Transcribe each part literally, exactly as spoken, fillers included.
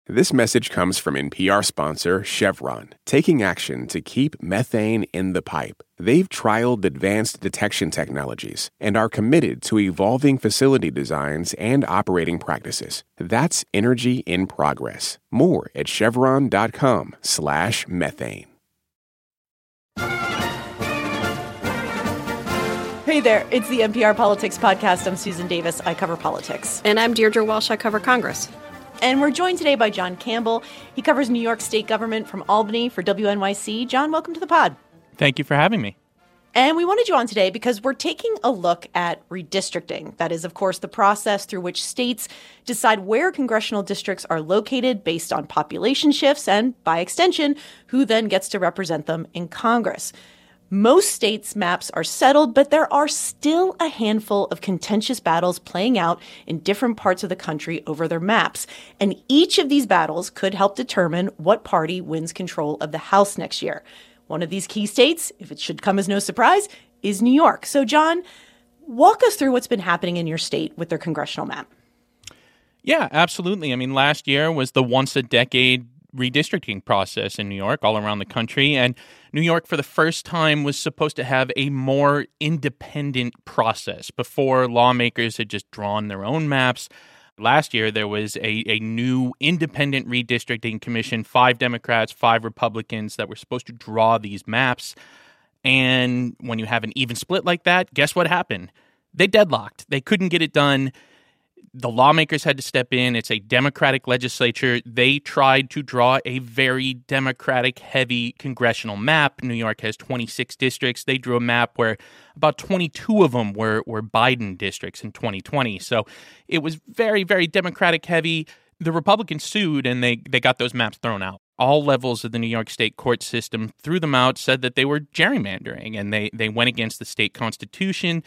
This message comes from N P R sponsor Chevron, taking action to keep methane in the pipe. They've trialed advanced detection technologies and are committed to evolving facility designs and operating practices. That's energy in progress. More at chevron.com slash methane. Hey there, it's the N P R Politics Podcast. I'm Susan Davis. I cover politics. And I'm Deirdre Walsh. I cover Congress. And we're joined today by John Campbell. He covers New York state government from Albany for W N Y C. John, welcome to the pod. Thank you for having me. And we wanted you on today because we're taking a look at redistricting. That is, of course, the process through which states decide where congressional districts are located based on population shifts and, by extension, who then gets to represent them in Congress. Most states' maps are settled, but there are still a handful of contentious battles playing out in different parts of the country over their maps. And each of these battles could help determine what party wins control of the House next year. One of these key states, if it should come as no surprise, is New York. So, John, walk us through what's been happening in your state with their congressional map. Yeah, absolutely. I mean, last year was the once-a-decade redistricting process in New York, all around the country. And New York, for the first time, was supposed to have a more independent process. Before, lawmakers had just drawn their own maps. Last year, there was a, a new independent redistricting commission, five Democrats, five Republicans, that were supposed to draw these maps. And when you have an even split like that, guess what happened? They deadlocked. They couldn't get it done. The lawmakers had to step in. It's a Democratic legislature. They tried to draw a very Democratic-heavy congressional map. New York has twenty-six districts. They drew a map where about twenty-two of them were, were Biden districts in twenty twenty. So it was very, very Democratic-heavy. The Republicans sued, and they, they got those maps thrown out. All levels of the New York state court system threw them out, said that they were gerrymandering, and they, they went against the state constitution.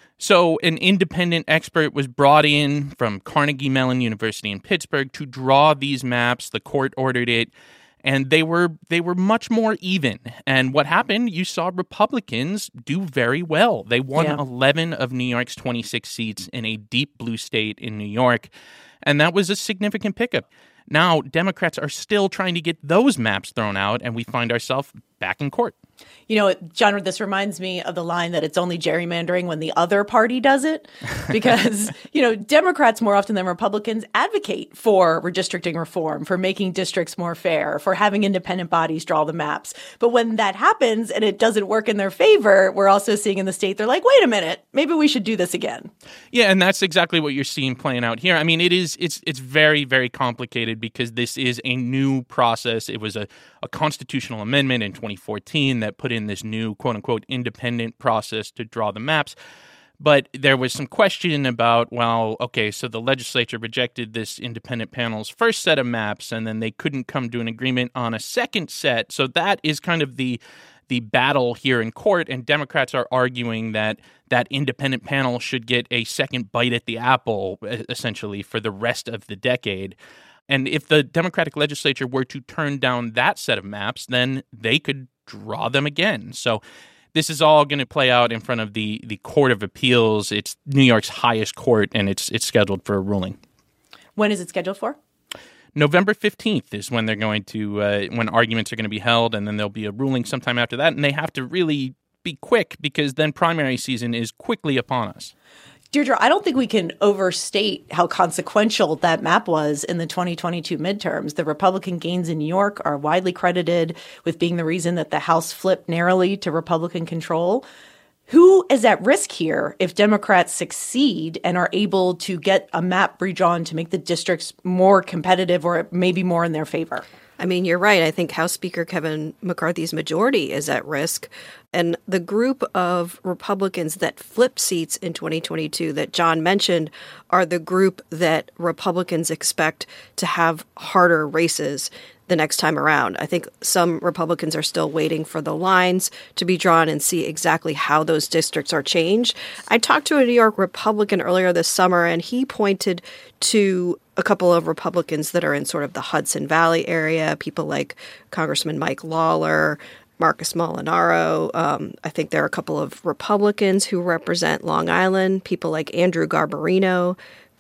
So an independent expert was brought in from Carnegie Mellon University in Pittsburgh to draw these maps. The court ordered it, and they were they were much more even. And what happened, you saw Republicans do very well. They won yeah. eleven of New York's twenty-six seats in a deep blue state in New York, and that was a significant pickup. Now, Democrats are still trying to get those maps thrown out, and we find ourselves back in court. You know, John, this reminds me of the line that it's only gerrymandering when the other party does it. Because, you know, Democrats more often than Republicans advocate for redistricting reform, for making districts more fair, for having independent bodies draw the maps. But when that happens and it doesn't work in their favor, we're also seeing in the state, they're like, wait a minute, maybe we should do this again. Yeah, and that's exactly what you're seeing playing out here. I mean, it is it's it's very, very complicated because this is a new process. It was a, a constitutional amendment in twenty fourteen that put in this new, quote-unquote, independent process to draw the maps. But there was some question about, well, okay, so the legislature rejected this independent panel's first set of maps, and then they couldn't come to an agreement on a second set. So that is kind of the the battle here in court, and Democrats are arguing that that independent panel should get a second bite at the apple, essentially, for the rest of the decade. And if the Democratic legislature were to turn down that set of maps, then they could draw them again. So this is all going to play out in front of the, the Court of Appeals. It's New York's highest court, and it's it's scheduled for a ruling. When is it scheduled for? November fifteenth is when they're going to, uh, when arguments are going to be held, and then there'll be a ruling sometime after that. And they have to really be quick because then primary season is quickly upon us. Deirdre, I don't think we can overstate how consequential that map was in the twenty twenty-two midterms. The Republican gains in New York are widely credited with being the reason that the House flipped narrowly to Republican control. Who is at risk here if Democrats succeed and are able to get a map redrawn to make the districts more competitive or maybe more in their favor? I mean, you're right. I think House Speaker Kevin McCarthy's majority is at risk. And the group of Republicans that flipped seats in twenty twenty-two that John mentioned are the group that Republicans expect to have harder races the next time around. I think some Republicans are still waiting for the lines to be drawn and see exactly how those districts are changed. I talked to a New York Republican earlier this summer, and he pointed to a couple of Republicans that are in sort of the Hudson Valley area, people like Congressman Mike Lawler, Marcus Molinaro. Um, I think there are a couple of Republicans who represent Long Island, people like Andrew Garbarino,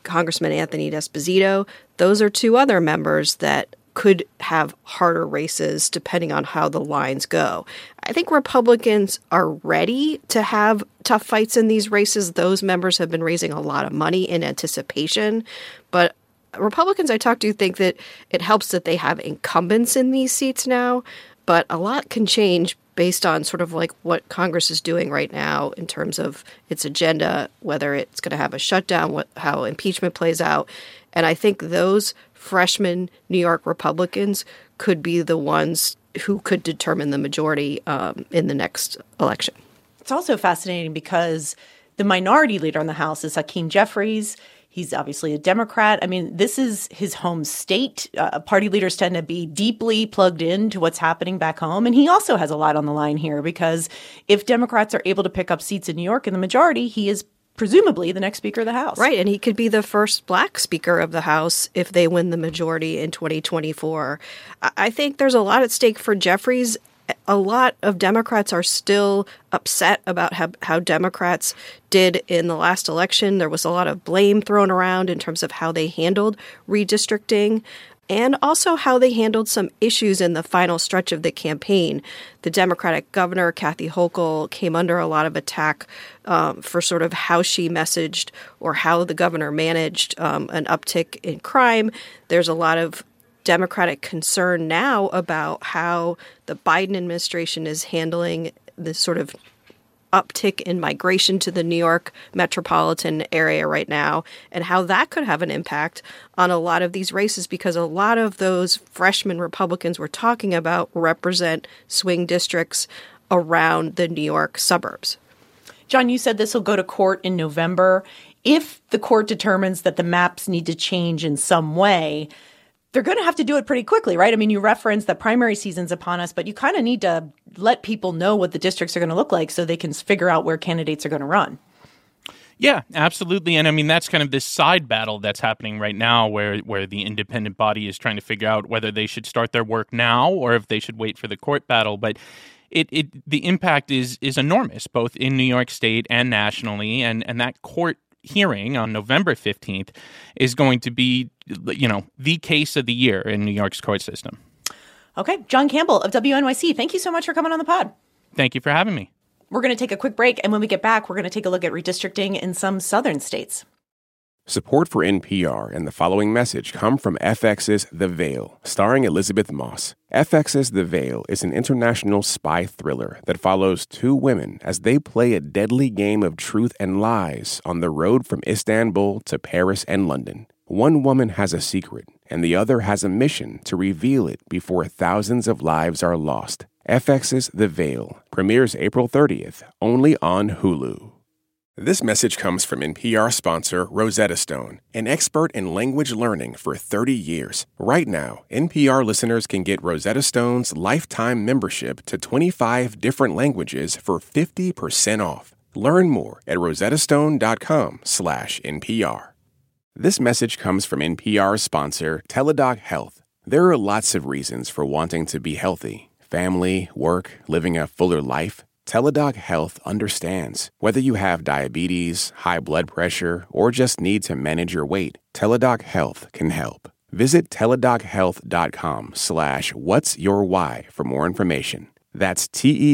Congressman Anthony D'Esposito. Those are two other members that could have harder races depending on how the lines go. I think Republicans are ready to have tough fights in these races. Those members have been raising a lot of money in anticipation. But Republicans I talk to think that it helps that they have incumbents in these seats now. But a lot can change based on sort of like what Congress is doing right now in terms of its agenda, whether it's going to have a shutdown, what, how impeachment plays out. And I think those freshman New York Republicans could be the ones who could determine the majority um, in the next election. It's also fascinating because the minority leader in the House is Hakeem Jeffries. He's obviously a Democrat. I mean, this is his home state. Uh, party leaders tend to be deeply plugged into what's happening back home. And he also has a lot on the line here because if Democrats are able to pick up seats in New York in the majority, he is presumably the next Speaker of the House. Right, and he could be the first Black Speaker of the House if they win the majority in twenty twenty-four. I think there's a lot at stake for Jeffries. A lot of Democrats are still upset about how, how Democrats did in the last election. There was a lot of blame thrown around in terms of how they handled redistricting and also how they handled some issues in the final stretch of the campaign. The Democratic governor, Kathy Hochul, came under a lot of attack um, for sort of how she messaged or how the governor managed um, an uptick in crime. There's a lot of Democratic concern now about how the Biden administration is handling this sort of uptick in migration to the New York metropolitan area right now, and how that could have an impact on a lot of these races, because a lot of those freshman Republicans we're talking about represent swing districts around the New York suburbs. John, you said this will go to court in November. If the court determines that the maps need to change in some way, they're going to have to do it pretty quickly, right? I mean, you referenced that primary season's upon us, but you kind of need to let people know what the districts are going to look like so they can figure out where candidates are going to run. Yeah, absolutely. And I mean, that's kind of this side battle that's happening right now where, where the independent body is trying to figure out whether they should start their work now or if they should wait for the court battle. But it, it the impact is is enormous, both in New York State and nationally. And, and that court hearing on November fifteenth is going to be, you know, the case of the year in New York's court system. Okay. John Campbell of W N Y C, thank you so much for coming on the pod. Thank you for having me. We're going to take a quick break, and when we get back, we're going to take a look at redistricting in some southern states. Support for N P R and the following message come from F X's The Veil, starring Elizabeth Moss. F X's The Veil is an international spy thriller that follows two women as they play a deadly game of truth and lies on the road from Istanbul to Paris and London. One woman has a secret, and the other has a mission to reveal it before thousands of lives are lost. F X's The Veil premieres April thirtieth, only on Hulu. This message comes from N P R sponsor Rosetta Stone, an expert in language learning for thirty years. Right now, N P R listeners can get Rosetta Stone's lifetime membership to twenty-five different languages for fifty percent off. Learn more at rosettastone.com slash NPR. This message comes from N P R sponsor Teladoc Health. There are lots of reasons for wanting to be healthy. Family, work, living a fuller life. Teladoc Health understands. Whether you have diabetes, high blood pressure, or just need to manage your weight, Teladoc Health can help. Visit teladochealth.com slash what's your why for more information. That's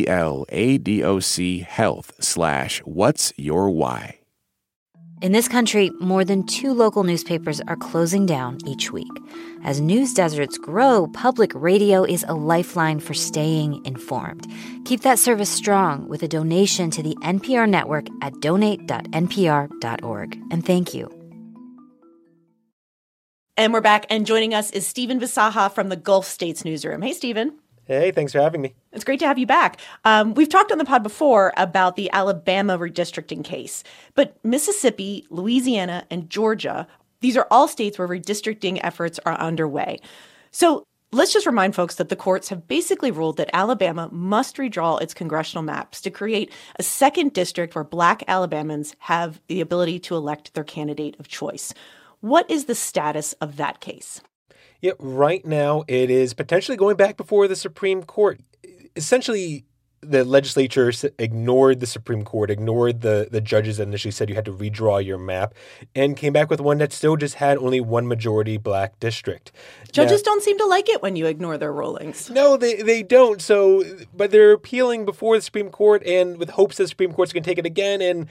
T-E-L-A-D-O-C health slash what's your why. In this country, more than two local newspapers are closing down each week. As news deserts grow, public radio is a lifeline for staying informed. Keep that service strong with a donation to the N P R network at donate dot N P R dot org. And thank you. And we're back, and joining us is Stephen Bisaha from the Gulf States Newsroom. Hey, Stephen. Hey, thanks for having me. It's great to have you back. Um, we've talked on the pod before about the Alabama redistricting case, but Mississippi, Louisiana, and Georgia, these are all states where redistricting efforts are underway. So let's just remind folks that the courts have basically ruled that Alabama must redraw its congressional maps to create a second district where Black Alabamans have the ability to elect their candidate of choice. What is the status of that case? Yeah, right now it is potentially going back before the Supreme Court. Essentially, the legislature ignored the Supreme Court, ignored the, the judges that initially said you had to redraw your map, and came back with one that still just had only one majority black district. Judges now, don't seem to like it when you ignore their rulings. No, they, they don't. So, but they're appealing before the Supreme Court and with hopes that the Supreme Court's going to take it again. And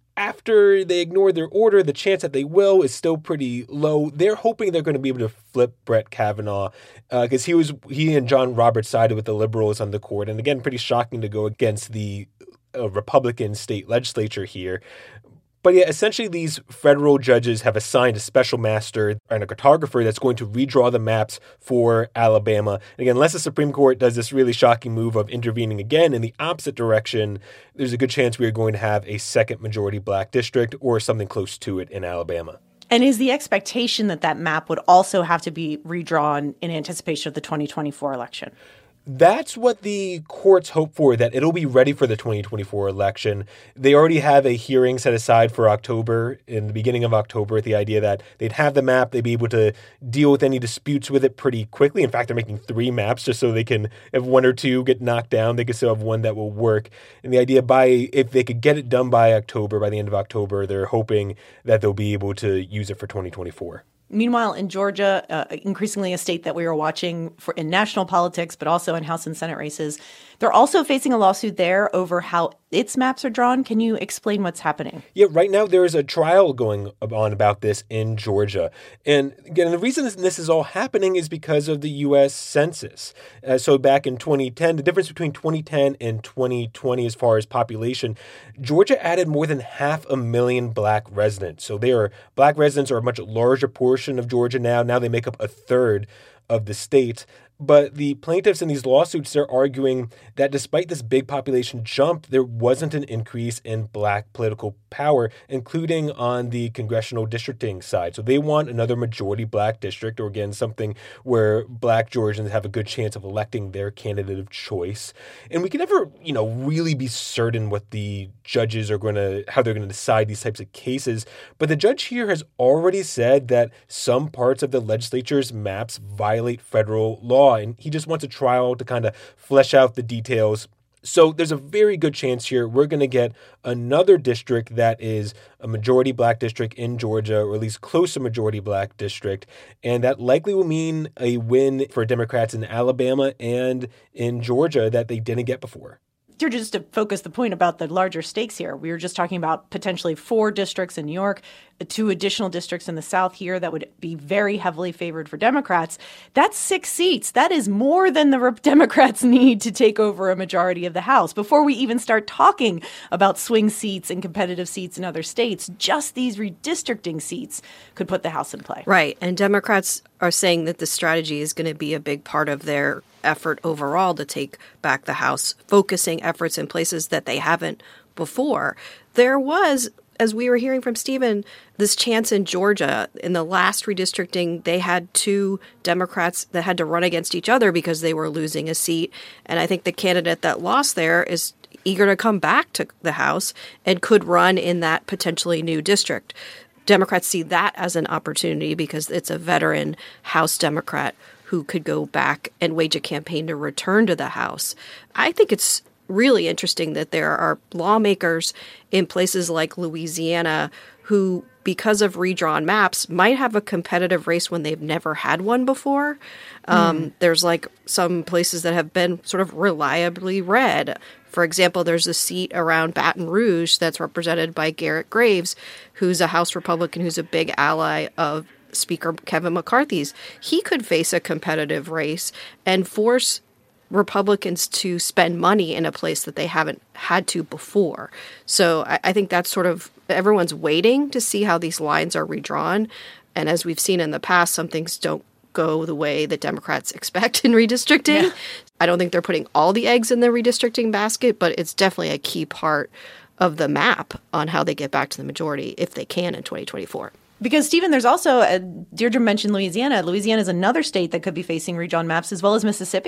after they ignore their order, the chance that they will is still pretty low. They're hoping they're going to be able to flip Brett Kavanaugh because uh, he was he and John Roberts sided with the liberals on the court. And again, pretty shocking to go against the uh, Republican state legislature here. But yeah, essentially these federal judges have assigned a special master and a cartographer that's going to redraw the maps for Alabama. And again, unless the Supreme Court does this really shocking move of intervening again in the opposite direction, there's a good chance we are going to have a second majority black district or something close to it in Alabama. And is the expectation that that map would also have to be redrawn in anticipation of the twenty twenty-four election? That's what the courts hope for, that it'll be ready for the twenty twenty-four election. They already have a hearing set aside for October, in the beginning of October, with the idea that they'd have the map, they'd be able to deal with any disputes with it pretty quickly. In fact, they're making three maps just so they can, if one or two get knocked down, they can still have one that will work. And the idea by, if they could get it done by October, by the end of October, they're hoping that they'll be able to use it for twenty twenty-four. Meanwhile, in Georgia, uh, increasingly a state that we are watching for in national politics, but also in House and Senate races, they're also facing a lawsuit there over how its maps are drawn. Can you explain what's happening? Yeah, right now there is a trial going on about this in Georgia. And again, the reason this is all happening is because of the U S Census. Uh, so back in twenty ten, the difference between twenty ten and twenty twenty as far as population, Georgia added more than half a million black residents. So they are black residents are a much larger portion of Georgia now. Now they make up a third of the state. But the plaintiffs in these lawsuits, they're arguing that despite this big population jump, there wasn't an increase in black political power, including on the congressional districting side. So they want another majority black district, or again, something where black Georgians have a good chance of electing their candidate of choice. And we can never, you know, really be certain what the judges are going to, how they're going to decide these types of cases. But the judge here has already said that some parts of the legislature's maps violate federal law. And he just wants a trial to kind of flesh out the details. So there's a very good chance here we're going to get another district that is a majority black district in Georgia, or at least close to majority black district. And that likely will mean a win for Democrats in Alabama and in Georgia that they didn't get before. Just to focus the point about the larger stakes here, we were just talking about potentially four districts in New York, two additional districts in the South here that would be very heavily favored for Democrats. That's six seats. That is more than the Democrats need to take over a majority of the House. Before we even start talking about swing seats and competitive seats in other states, just these redistricting seats could put the House in play. Right. And Democrats are saying that the strategy is going to be a big part of their effort overall to take back the House, focusing efforts in places that they haven't before. There was, as we were hearing from Stephen, this chance in Georgia. In the last redistricting, they had two Democrats that had to run against each other because they were losing a seat. And I think the candidate that lost there is eager to come back to the House and could run in that potentially new district. Democrats see that as an opportunity because it's a veteran House Democrat who could go back and wage a campaign to return to the House. I think it's really interesting that there are lawmakers in places like Louisiana who, because of redrawn maps, might have a competitive race when they've never had one before. Um, mm. There's like some places that have been sort of reliably red. For example, there's a seat around Baton Rouge that's represented by Garrett Graves, who's a House Republican who's a big ally of Speaker Kevin McCarthy's. He could face a competitive race and force Republicans to spend money in a place that they haven't had to before. So I, I think that's sort of, everyone's waiting to see how these lines are redrawn. And as we've seen in the past, some things don't go the way that Democrats expect in redistricting. Yeah. I don't think they're putting all the eggs in the redistricting basket, but it's definitely a key part of the map on how they get back to the majority if they can in twenty twenty-four. Because, Stephen, there's also, a, Deirdre mentioned Louisiana. Louisiana is another state that could be facing redrawn maps, as well as Mississippi.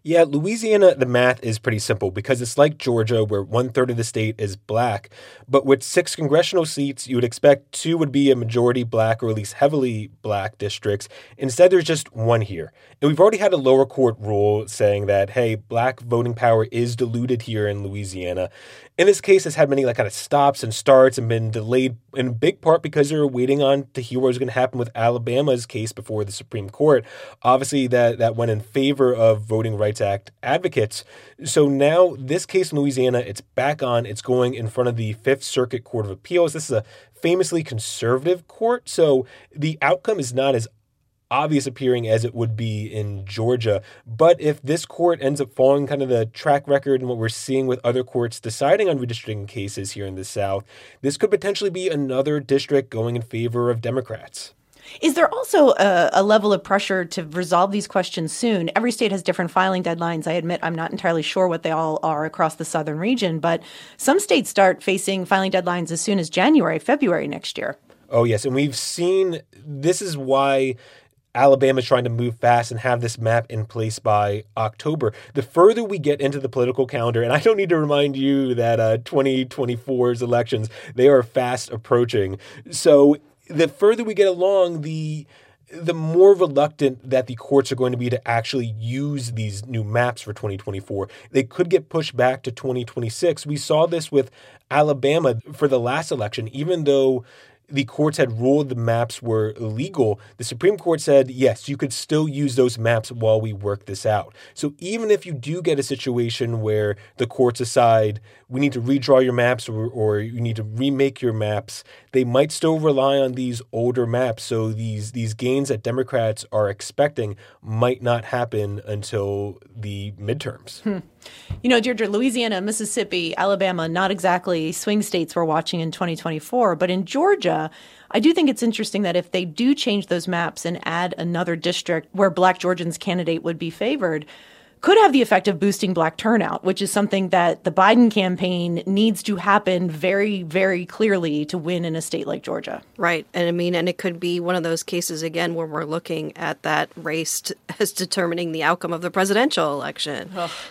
Yeah, Louisiana, the math is pretty simple because it's like Georgia, where one third of the state is black. But with six congressional seats, you would expect two would be a majority black or at least heavily black districts. Instead, there's just one here. And we've already had a lower court rule saying that, hey, black voting power is diluted here in Louisiana. In this case, it's had many like kind of stops and starts and been delayed in big part because they were waiting on to hear what was going to happen with Alabama's case before the Supreme Court. Obviously, that, that went in favor of Voting Rights Act advocates. So now this case in Louisiana, it's back on. It's going in front of the Fifth Circuit Court of Appeals. This is a famously conservative court, so the outcome is not as obvious appearing as it would be in Georgia. But if this court ends up following kind of the track record and what we're seeing with other courts deciding on redistricting cases here in the South, this could potentially be another district going in favor of Democrats. Is there also a, a level of pressure to resolve these questions soon? Every state has different filing deadlines. I admit I'm not entirely sure what they all are across the southern region, but some states start facing filing deadlines as soon as January, February next year. Oh, yes. And we've seen this is why Alabama's trying to move fast and have this map in place by October. The further we get into the political calendar, and I don't need to remind you that uh, twenty twenty-four's elections, they are fast approaching. So the further we get along, the the more reluctant that the courts are going to be to actually use these new maps for twenty twenty-four. They could get pushed back to twenty twenty-six. We saw this with Alabama for the last election, even though the courts had ruled the maps were illegal, the Supreme Court said, yes, you could still use those maps while we work this out. So even if you do get a situation where the courts decide we need to redraw your maps or, or you need to remake your maps, they might still rely on these older maps. So these, these gains that Democrats are expecting might not happen until the midterms. Hmm. You know, Deirdre, Louisiana, Mississippi, Alabama, not exactly swing states we're watching in twenty twenty-four. But in Georgia, I do think it's interesting that if they do change those maps and add another district where Black Georgians' candidate would be favored, could have the effect of boosting Black turnout, which is something that the Biden campaign needs to happen very, very clearly to win in a state like Georgia. Right. And I mean, and it could be one of those cases, again, where we're looking at that race to, as determining the outcome of the presidential election.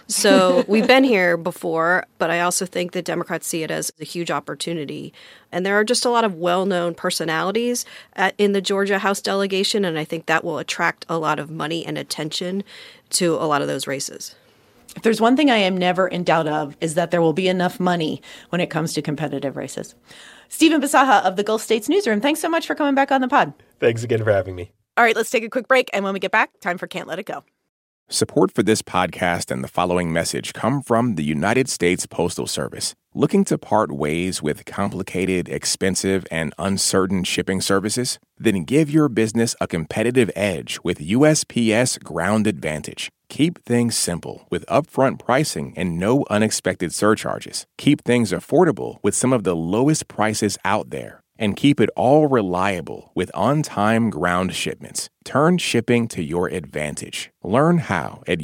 So we've been here before, but I also think that Democrats see it as a huge opportunity. And there are just a lot of well-known personalities at, in the Georgia House delegation, and I think that will attract a lot of money and attention to a lot of those races. If there's one thing I am never in doubt of, is that there will be enough money when it comes to competitive races. Stephen Bisaha of the Gulf States Newsroom, thanks so much for coming back on the pod. Thanks again for having me. All right, let's take a quick break, and when we get back, time for Can't Let It Go. Support for this podcast and the following message come from the United States Postal Service. Looking to part ways with complicated, expensive, and uncertain shipping services? Then give your business a competitive edge with U S P S Ground Advantage. Keep things simple with upfront pricing and no unexpected surcharges. Keep things affordable with some of the lowest prices out there. And keep it all reliable with on-time ground shipments. Turn shipping to your advantage. Learn how at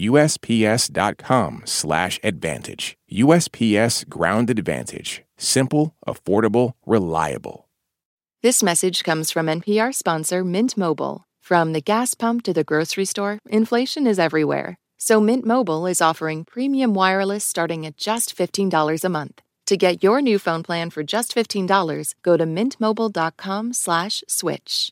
USPS.com slash advantage. U S P S Ground Advantage. Simple, affordable, reliable. This message comes from N P R sponsor Mint Mobile. From the gas pump to the grocery store, inflation is everywhere. So Mint Mobile is offering premium wireless starting at just fifteen dollars a month. To get your new phone plan for just fifteen dollars, go to mintmobile.com slash switch.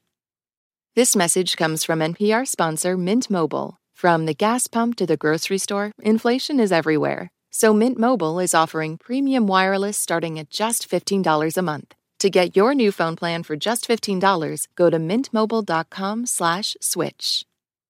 This message comes from N P R sponsor Mint Mobile. From the gas pump to the grocery store, inflation is everywhere. So Mint Mobile is offering premium wireless starting at just fifteen dollars a month. To get your new phone plan for just fifteen dollars, go to mintmobile.com slash switch.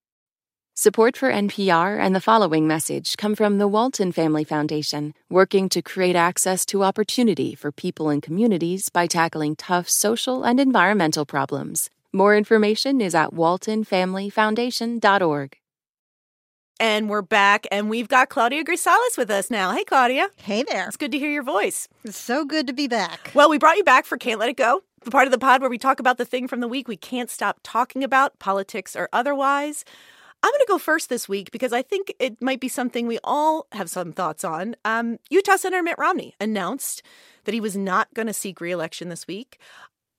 Support for N P R and the following message come from the Walton Family Foundation, working to create access to opportunity for people and communities by tackling tough social and environmental problems. More information is at walton family foundation dot org. And we're back, and we've got Claudia Grisales with us now. Hey, Claudia. Hey there. It's good to hear your voice. It's so good to be back. Well, we brought you back for Can't Let It Go, the part of the pod where we talk about the thing from the week we can't stop talking about, politics or otherwise. I'm going to go first this week because I think it might be something we all have some thoughts on. Um, Utah Senator Mitt Romney announced that he was not going to seek re-election this week.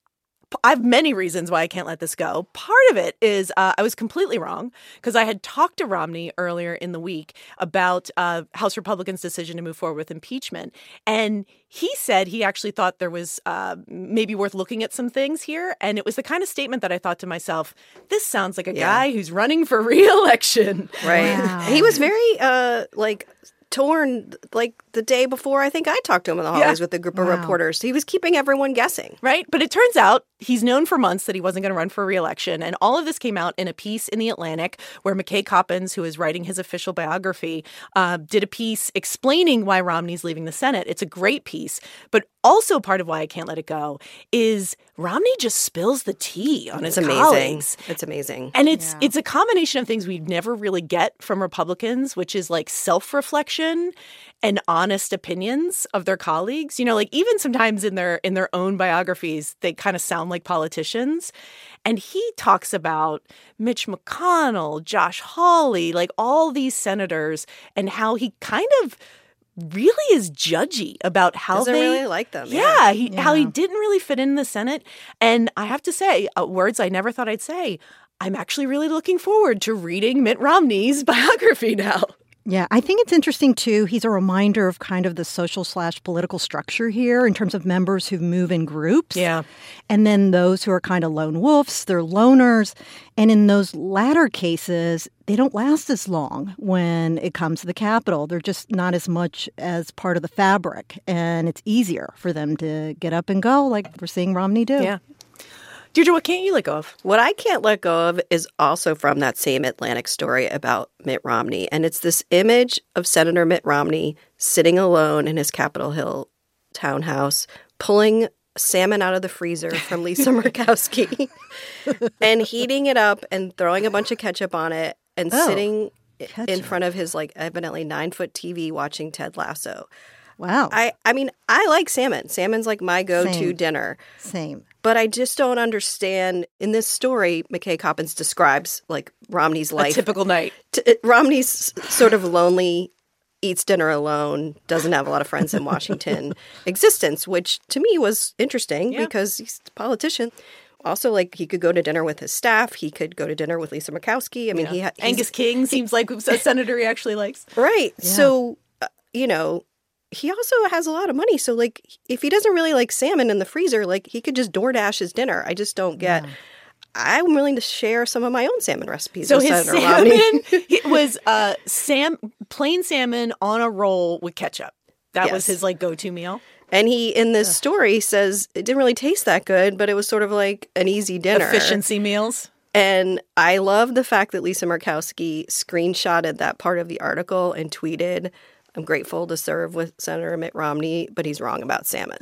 I have many reasons why I can't let this go. Part of it is uh, I was completely wrong because I had talked to Romney earlier in the week about uh, House Republicans' decision to move forward with impeachment. And he said he actually thought there was uh, maybe worth looking at some things here. And it was the kind of statement that I thought to myself, this sounds like a yeah. guy who's running for re-election. Right. Wow. He was very, uh, like... torn like the day before I think I talked to him in the hallways yeah. with a group wow. of reporters. He was keeping everyone guessing. Right. But it turns out he's known for months that he wasn't going to run for re-election. And all of this came out in a piece in The Atlantic where McKay Coppins, who is writing his official biography, uh, did a piece explaining why Romney's leaving the Senate. It's a great piece. But also part of why I can't let it go is Romney just spills the tea on It's his amazing. colleagues. It's amazing. And it's Yeah. it's a combination of things we never really get from Republicans, which is like self-reflection and honest opinions of their colleagues. You know, like even sometimes in their in their own biographies, they kind of sound like politicians. And he talks about Mitch McConnell, Josh Hawley, like all these senators and how he kind of really is judgy about how Doesn't they really like them. Yeah, Yeah. he, Yeah. how he didn't really fit in the Senate. And I have to say, uh, words I never thought I'd say, I'm actually really looking forward to reading Mitt Romney's biography now. Yeah, I think it's interesting, too. He's a reminder of kind of the social slash political structure here in terms of members who move in groups. Yeah. And then those who are kind of lone wolves, they're loners. And in those latter cases, they don't last as long when it comes to the Capitol. They're just not as much as part of the fabric. And it's easier for them to get up and go like we're seeing Romney do. Yeah. Deirdre, what can't you let go of? What I can't let go of is also from that same Atlantic story about Mitt Romney. And it's this image of Senator Mitt Romney sitting alone in his Capitol Hill townhouse, pulling salmon out of the freezer from Lisa Murkowski and heating it up and throwing a bunch of ketchup on it and Oh, sitting in ketchup. front of his like evidently nine-foot T V watching Ted Lasso. Wow. I, I mean, I like salmon. Salmon's like my go-to Same. dinner. Same. But I just don't understand. In this story, McKay Coppins describes like Romney's life. A typical night. T- Romney's sort of lonely, eats dinner alone, doesn't have a lot of friends in Washington existence, which to me was interesting Yeah. because he's a politician. Also, like he could go to dinner with his staff. He could go to dinner with Lisa Murkowski. I mean, Yeah. he ha- he's- Angus King seems like a senator he actually likes. Right. Yeah. So, uh, you know, he also has a lot of money. So, like, if he doesn't really like salmon in the freezer, like, he could just DoorDash his dinner. I just don't get. Yeah. I'm willing to share some of my own salmon recipes So with his Senator Romney. salmon it was uh, sam plain salmon on a roll with ketchup. That was Yes. his like go-to meal. And he, in this story, says it didn't really taste that good, but it was sort of like an easy dinner. Efficiency meals. And I love the fact that Lisa Murkowski screenshotted that part of the article and tweeted, I'm grateful to serve with Senator Mitt Romney, but he's wrong about salmon.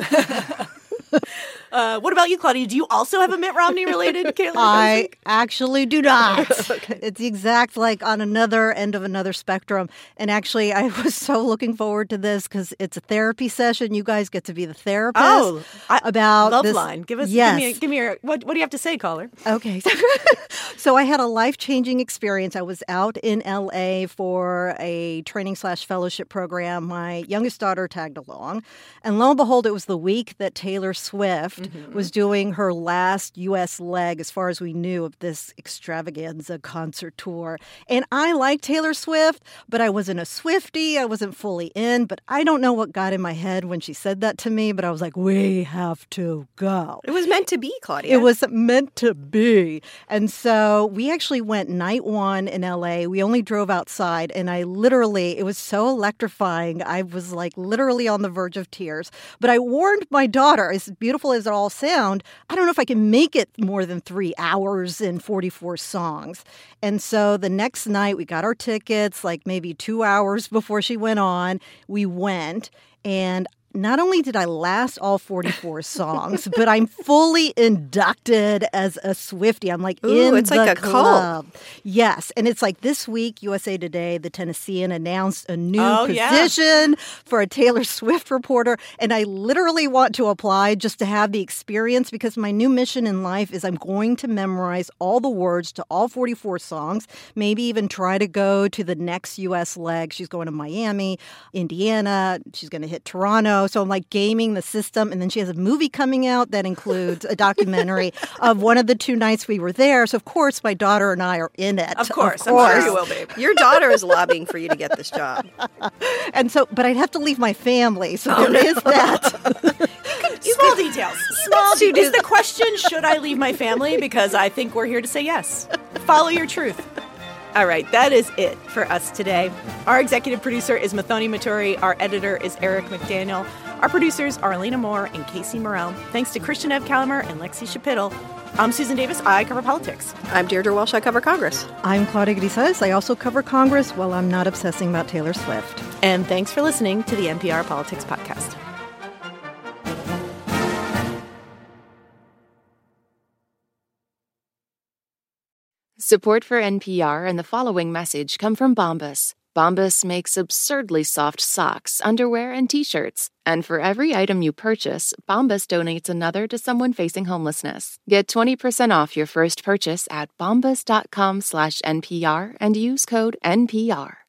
Uh, what about you, Claudia? Do you also have a Mitt Romney related? I actually do not. It's the exact like on another end of another spectrum. And actually, I was so looking forward to this because it's a therapy session. You guys get to be the therapist. Oh, I, about love this. line. Give us. Yes. Give me. A, give me your. What, what do you have to say, caller? Okay. So I had a life-changing experience. I was out in L A for a training slash fellowship program. My youngest daughter tagged along. And lo and behold, it was the week that Taylor Swift mm-hmm. was doing her last U S leg, as far as we knew, of this extravaganza concert tour. And I like Taylor Swift, but I wasn't a Swiftie. I wasn't fully in. But I don't know what got in my head when she said that to me. But I was like, we have to go. It was meant to be, Claudia. It was meant to be. And so we actually went night one in L A. We only drove outside, and I literally, it was so electrifying. I was like literally on the verge of tears. But I warned my daughter, as beautiful as it all sound, I don't know if I can make it more than three hours and forty-four songs. And so the next night we got our tickets, like maybe two hours before she went on. We went, and not only did I last all forty-four songs, but I'm fully inducted as a Swiftie. I'm like Ooh, in it's the like a club. Yes. And it's like this week, U S A Today, the Tennessean announced a new Oh, yeah. position for a Taylor Swift reporter. And I literally want to apply just to have the experience because my new mission in life is I'm going to memorize all the words to all forty-four songs, maybe even try to go to the next U S leg. She's going to Miami, Indiana. She's going to hit Toronto. know, so I'm like gaming the system. And then she has a movie coming out that includes a documentary of one of the two nights we were there. So, of course, my daughter and I are in it. Of course. Of course. I'm sure you will be. Your daughter is lobbying for you to get this job. And so, but I'd have to leave my family. So oh, there no. is that. Small details. Small details. Is the question, should I leave my family? Because I think we're here to say yes. Follow your truth. All right, that is it for us today. Our executive producer is Mathoni Maturi. Our editor is Eric McDaniel. Our producers are Elena Moore and Casey Morrell. Thanks to Christian Ev Calamer and Lexi Shapittle. I'm Susan Davis. I cover politics. I'm Deirdre Walsh. I cover Congress. I'm Claudia Grisales. I also cover Congress while I'm not obsessing about Taylor Swift. And thanks for listening to the N P R Politics Podcast. Support for N P R and the following message come from Bombas. Bombas makes absurdly soft socks, underwear, and T-shirts. And for every item you purchase, Bombas donates another to someone facing homelessness. Get twenty percent off your first purchase at bombas.com slash NPR and use code N P R.